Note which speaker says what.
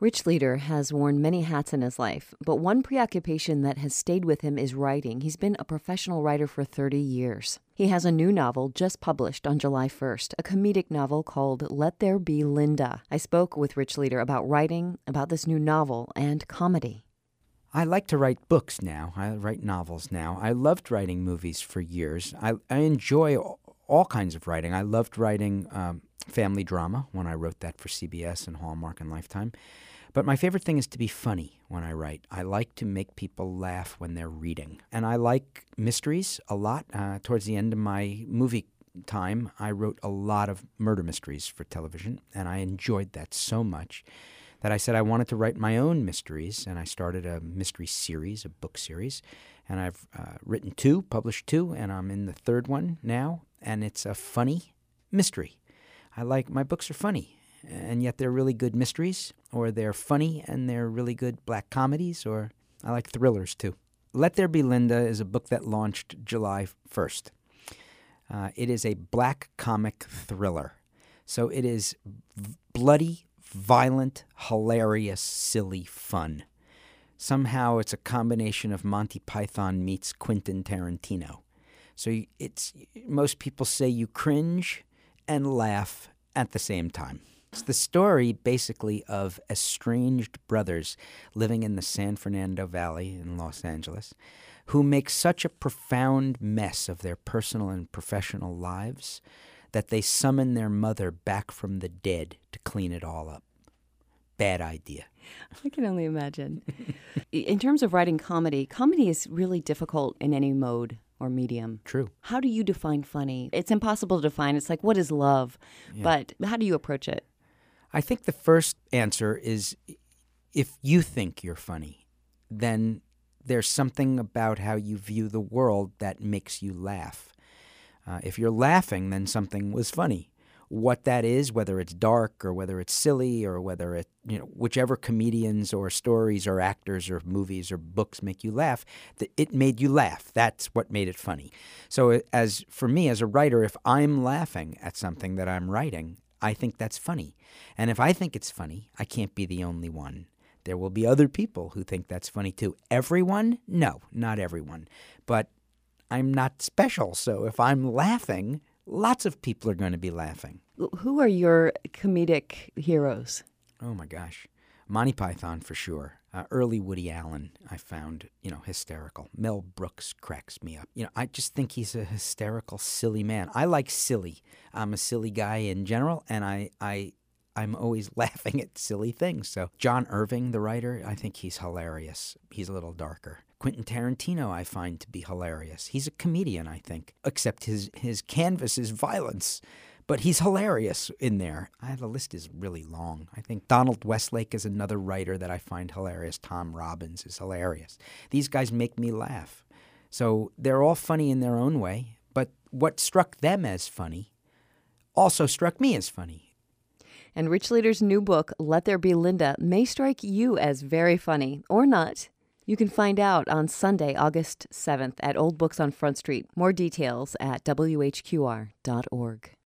Speaker 1: Rich Leader has worn many hats in his life, but one preoccupation that has stayed with him is writing. He's been a professional writer for 30 years. He has a new novel just published on July 1st, a comedic novel called Let There Be Linda. I spoke with Rich Leader about writing, about this new novel, and comedy.
Speaker 2: I like to write books now. I write novels now. I loved writing movies for years. I enjoy all kinds of writing. I loved writing family drama when I wrote that for CBS and Hallmark and Lifetime. But my favorite thing is to be funny when I write. I like to make people laugh when they're reading. And I like mysteries a lot. Towards the end of my movie time, I wrote a lot of murder mysteries for television, and I enjoyed that so much that I said I wanted to write my own mysteries, and I started a mystery series, a book series. And I've written 2, published 2, and I'm in the 3rd one now, and it's a funny mystery. I like, my books are funny, and yet they're really good mysteries, or they're funny and they're really good black comedies, or I like thrillers too. Let There Be Linda is a book that launched July 1st. It is a black comic thriller. So it is bloody, violent, hilarious, silly fun. Somehow it's a combination of Monty Python meets Quentin Tarantino. So it's, most people say you cringe and laugh at the same time. It's the story, basically, of estranged brothers living in the San Fernando Valley in Los Angeles who make such a profound mess of their personal and professional lives that they summon their mother back from the dead to clean it all up. Bad idea.
Speaker 1: I can only imagine. In terms of writing comedy, comedy is really difficult in any mode or medium.
Speaker 2: True.
Speaker 1: How do you define funny? It's impossible to define. It's like, what is love? Yeah. But how do you approach it?
Speaker 2: I think the first answer is if you think you're funny, then there's something about how you view the world that makes you laugh. If you're laughing, then something was funny. What that is, whether it's dark or whether it's silly or whether it, whichever comedians or stories or actors or movies or books make you laugh, it made you laugh. That's what made it funny. So as for me as a writer, if I'm laughing at something that I'm writing, I think that's funny. And if I think it's funny, I can't be the only one. There will be other people who think that's funny too. Everyone? No, not everyone. But I'm not special, so if I'm laughing, lots of people are going to be laughing.
Speaker 1: Who are your comedic heroes?
Speaker 2: Oh my gosh. Monty Python for sure. Early Woody Allen I found, hysterical. Mel Brooks cracks me up. I just think he's a hysterical, silly man. I like silly. I'm a silly guy in general, and I'm always laughing at silly things. So John Irving, the writer, I think he's hilarious. He's a little darker. Quentin Tarantino I find to be hilarious. He's a comedian, I think, except his canvas is violence. But he's hilarious in there. The list is really long. I think Donald Westlake is another writer that I find hilarious. Tom Robbins is hilarious. These guys make me laugh. So they're all funny in their own way, but what struck them as funny also struck me as funny.
Speaker 1: And Rich Leader's new book, Let There Be Linda, may strike you as very funny, or not. You can find out on Sunday, August 7th at Old Books on Front Street. More details at whqr.org.